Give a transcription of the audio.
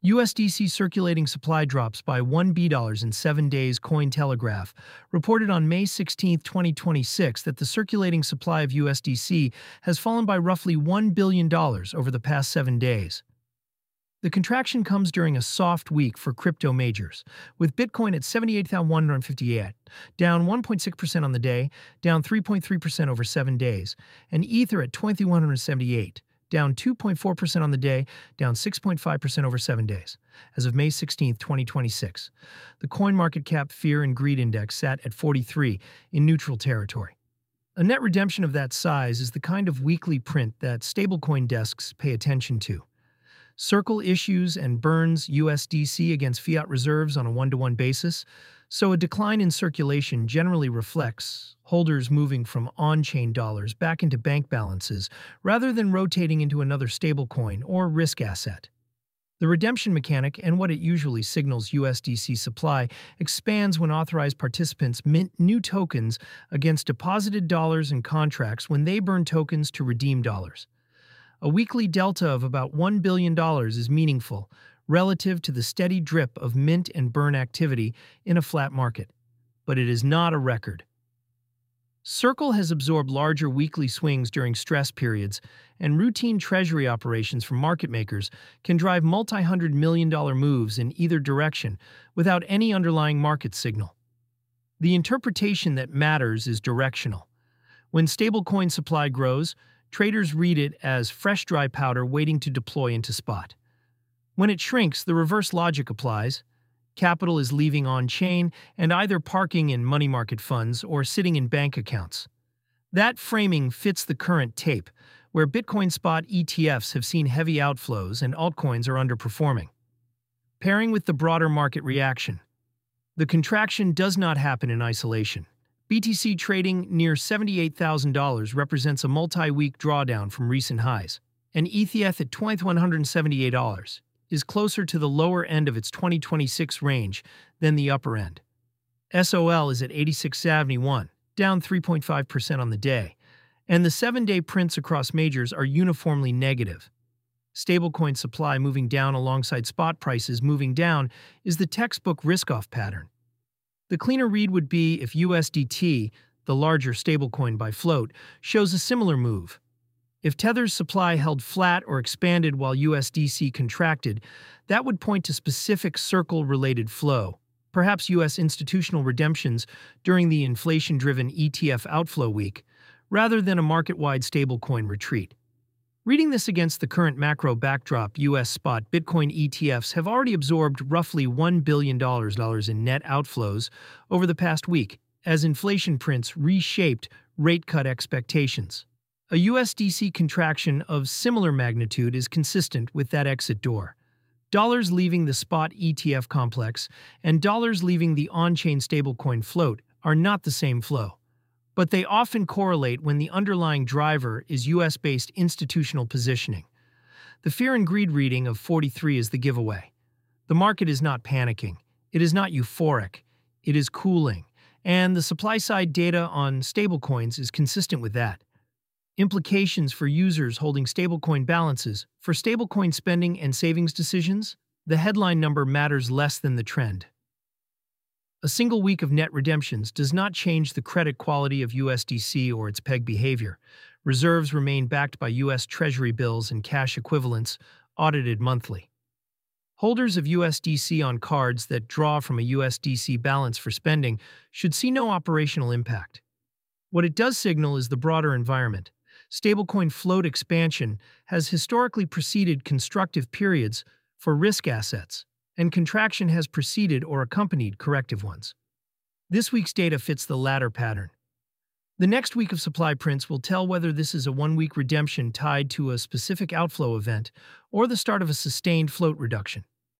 USDC circulating supply drops by $1 in 7 days. Cointelegraph reported on May 16, 2026 that the circulating supply of USDC has fallen by roughly $1 billion over the past 7 days. The contraction comes during a soft week for crypto majors, with Bitcoin at 78,158, down 1.6% on the day, down 3.3% over 7 days, and Ether at 2,178, down 2.4% on the day, down 6.5% over 7 days. As of May 16, 2026, the CoinMarketCap Fear and Greed Index sat at 43 in neutral territory. A net redemption of that size is the kind of weekly print that stablecoin desks pay attention to. Circle issues and burns USDC against fiat reserves on a one-to-one basis, so a decline in circulation generally reflects holders moving from on-chain dollars back into bank balances rather than rotating into another stablecoin or risk asset. The redemption mechanic and what it usually signals USDC supply expands when authorized participants mint new tokens against deposited dollars and contracts when they burn tokens to redeem dollars. A weekly delta of about $1 billion is meaningful relative to the steady drip of mint and burn activity in a flat market, but it is not a record. Circle has absorbed larger weekly swings during stress periods, and routine treasury operations from market makers can drive multi-hundred-million-dollar moves in either direction without any underlying market signal. The interpretation that matters is directional. When stablecoin supply grows, traders read it as fresh dry powder waiting to deploy into spot. When it shrinks, the reverse logic applies. Capital is leaving on-chain and either parking in money market funds or sitting in bank accounts. That framing fits the current tape, where Bitcoin spot ETFs have seen heavy outflows and altcoins are underperforming. Pairing with the broader market reaction, the contraction does not happen in isolation. BTC trading near $78,000 represents a multi-week drawdown from recent highs, and ETH at $2,178 is closer to the lower end of its 2026 range than the upper end. SOL is at 8671, down 3.5% on the day, and the 7-day prints across majors are uniformly negative. Stablecoin supply moving down alongside spot prices moving down is the textbook risk-off pattern. The cleaner read would be if USDT, the larger stablecoin by float, shows a similar move. If Tether's supply held flat or expanded while USDC contracted, that would point to specific Circle-related flow, perhaps US institutional redemptions during the inflation-driven ETF outflow week, rather than a market-wide stablecoin retreat. Reading this against the current macro backdrop, US spot Bitcoin ETFs have already absorbed roughly $1 billion in net outflows over the past week, as inflation prints reshaped rate cut expectations. A USDC contraction of similar magnitude is consistent with that exit door. Dollars leaving the spot ETF complex and dollars leaving the on-chain stablecoin float are not the same flow, but they often correlate when the underlying driver is US-based institutional positioning. The fear and greed reading of 43 is the giveaway. The market is not panicking. It is not euphoric. It is cooling. And the supply-side data on stablecoins is consistent with that. Implications for users holding stablecoin balances. For stablecoin spending and savings decisions, the headline number matters less than the trend. A single week of net redemptions does not change the credit quality of USDC or its peg behavior. Reserves remain backed by US Treasury bills and cash equivalents, audited monthly. Holders of USDC on cards that draw from a USDC balance for spending should see no operational impact. What it does signal is the broader environment. Stablecoin float expansion has historically preceded constructive periods for risk assets, and contraction has preceded or accompanied corrective ones. This week's data fits the latter pattern. The next week of supply prints will tell whether this is a one-week redemption tied to a specific outflow event or the start of a sustained float reduction.